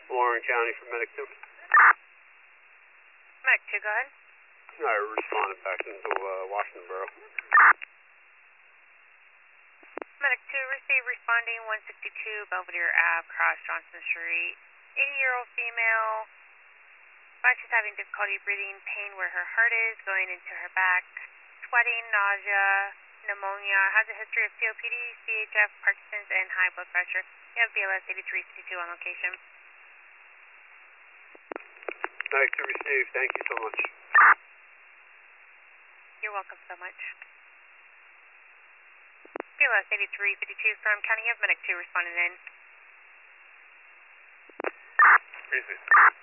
Warren County from Medic 2. Medic 2, go ahead. I responded back into Washington Borough. Medic 2, receive responding 162 Belvedere Ave, cross Johnson Street. 80-year-old female. She's having difficulty breathing, pain where her heart is, going into her back, sweating, nausea, pneumonia, has a history of COPD, CHF, Parkinson's, and high blood pressure. You have BLS 8352 on location. Medic 2 received. Thank you so much. You're welcome so much. BLS 8352 from County of Medic 2 responding in. Easy.